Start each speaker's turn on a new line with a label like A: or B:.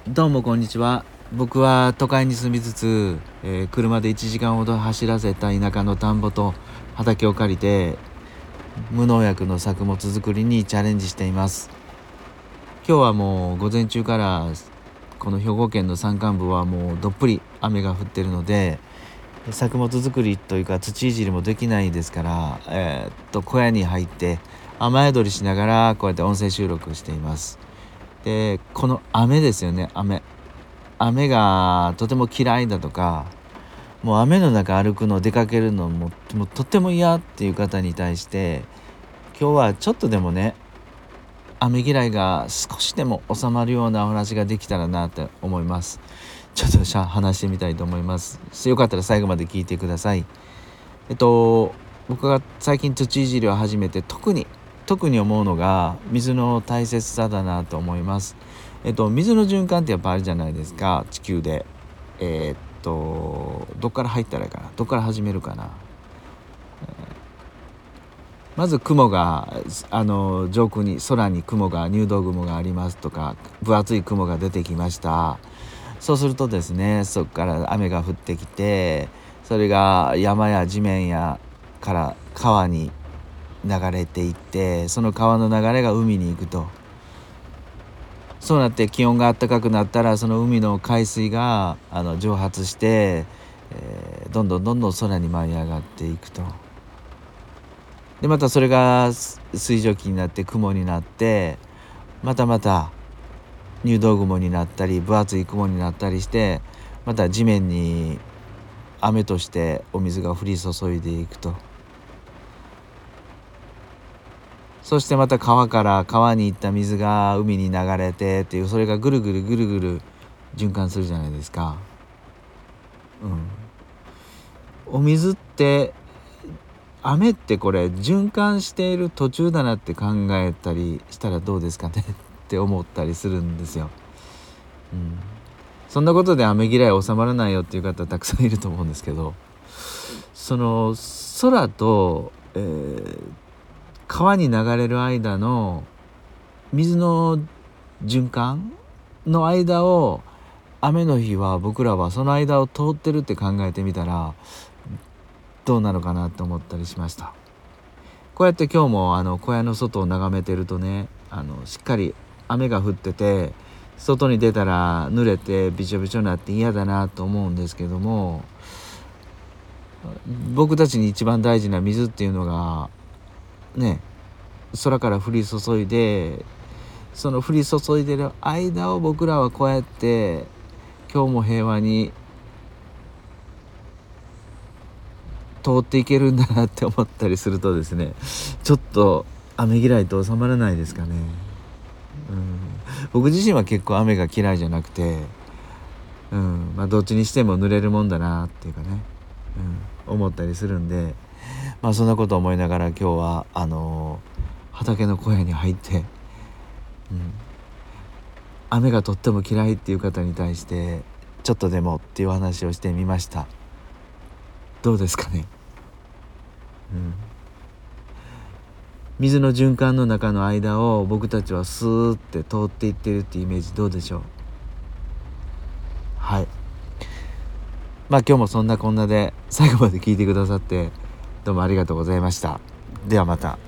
A: どうもこんにちは。僕は都会に住みつつ、車で1時間ほど走らせた田舎の田んぼと畑を借りて無農薬の作物作りにチャレンジしています。今日はもう午前中からこの兵庫県の山間部はもうどっぷり雨が降ってるので、作物作りというか土いじりもできないですから、小屋に入って雨宿りしながらこうやって音声収録しています。でこの雨ですよね。雨がとても嫌いだとか、もう雨の中歩くの出かけるのもとても嫌っていう方に対して、今日はちょっとでもね、雨嫌いが少しでも収まるようなお話ができたらなって思います。ちょっと話してみたいと思います。よかったら最後まで聞いてください。僕が最近土いじりを始めて特に思うのが水の大切さだなと思います。水の循環ってやっぱあるじゃないですか、地球で。どっから入ったらいいかな、どっから始めるかな。まず雲が上空に空に入道雲がありますとか、分厚い雲が出てきました。そうするとですね、そこから雨が降ってきて、それが山や地面から川に流れていって、その川の流れが海に行くと。そうなって気温が暖かくなったら、その海の海水が蒸発して、どんどん空に舞い上がっていくと。でまたそれが水蒸気になって雲になって、また入道雲になったり分厚い雲になったりして、また地面に雨としてお水が降り注いでいくと。そしてまた川に行った水が海に流れてっていう、それがぐるぐる循環するじゃないですか。お水って雨ってこれ循環している途中だなって考えたりしたらどうですかねって思ったりするんですよ。そんなことで雨嫌い収まらないよっていう方たくさんいると思うんですけど、その空と、川に流れる間の水の循環の間を、雨の日は僕らはその間を通ってるって考えてみたらどうなのかなと思ったりしました。こうやって今日も小屋の外を眺めてるとね、しっかり雨が降ってて、外に出たら濡れてびちょびちょになって嫌だなと思うんですけども、僕たちに一番大事な水っていうのがね、空から降り注いで、その降り注いでる間を僕らはこうやって今日も平和に通っていけるんだなって思ったりするとですね、ちょっと雨嫌いと収まらないですかね。僕自身は結構雨が嫌いじゃなくて、どっちにしても濡れるもんだなっていうかね、思ったりするんで、そんなこと思いながら今日は畑の小屋に入って、雨がとっても嫌いっていう方に対してちょっとでもっていう話をしてみました。どうですかね。水の循環の中の間を僕たちはスーって通っていってるっていうイメージどうでしょう。はい。今日もそんなこんなで最後まで聞いてくださってどうもありがとうございました。ではまた。